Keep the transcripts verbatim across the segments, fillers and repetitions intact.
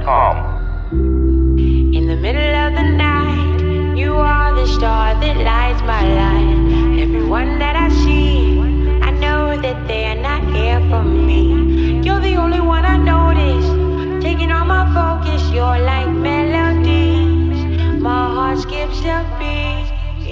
dot com. In the middle of the night, you are the star that lights my life. Everyone that I see, I know that they are not here for me. You're the only one I notice, taking all my focus. You're like melodies, my heart skips a beat.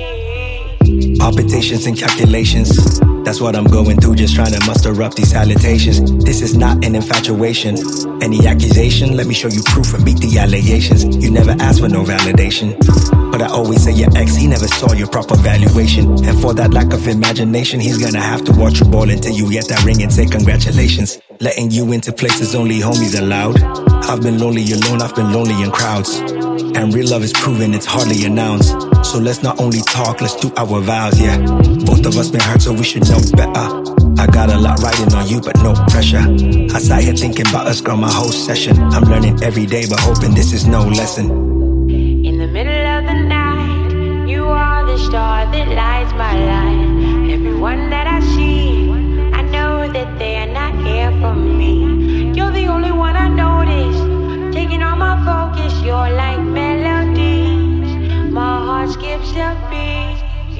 Palpitations and calculations, that's what I'm going through, just trying to muster up these salutations. This is not an infatuation. Any accusation, let me show you proof and beat the allegations. You never asked for no validation, but I always say your ex, he never saw your proper valuation. And for that lack of imagination, he's gonna have to watch you ball until you get that ring and say congratulations. Letting you into places only homies allowed. I've been lonely alone, I've been lonely in crowds. And real love is proven, it's hardly announced. So let's not only talk, let's do our vows, yeah. Both of us been hurt, so we should know better. I got a lot riding on you, but no pressure. I sat here thinking about us, girl, my whole session. I'm learning every day, but hoping this is no lesson. In the middle of the night, you are the star that lights my life. Everyone that I see, I know that they are not here for me. You're the only one I notice, taking all my focus. You're like melodies, my heart skips a beat.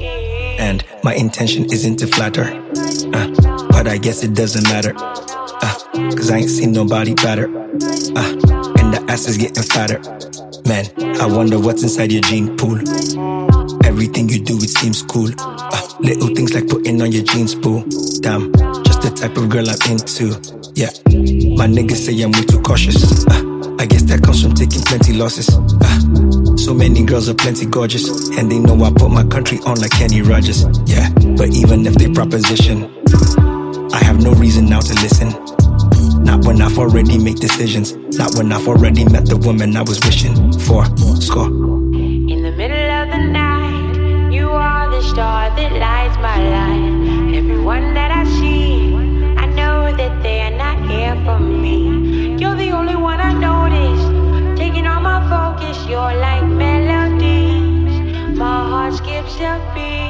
And my intention isn't to flatter, uh, but I guess it doesn't matter, uh, cause I ain't seen nobody better, uh, and the ass is getting fatter. Man, I wonder what's inside your gene pool. Everything you do, it seems cool, uh, little things like putting on your jeans, boo. Damn, just the type of girl I'm into, yeah. My niggas say I'm way too cautious, uh, I guess that comes from taking plenty losses, uh, so many girls are plenty gorgeous, and they know I put my country on like Kenny Rogers, yeah. But even if they proposition, I have no reason now to listen. Not when I've already made decisions, not when I've already met the woman I was wishing for. Score. In the middle of the night, you are the star that lights my life. Everyone that I see, I know that they are not here for me. You're the only one I notice, taking all my focus. You're like melodies, my heart skips a beat.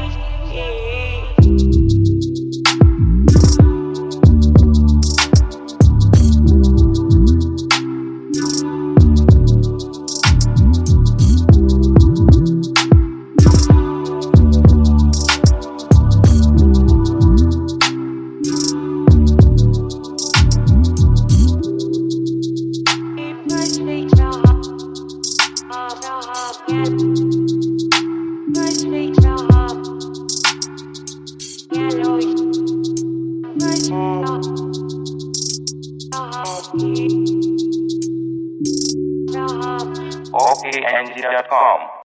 O K N G dot com.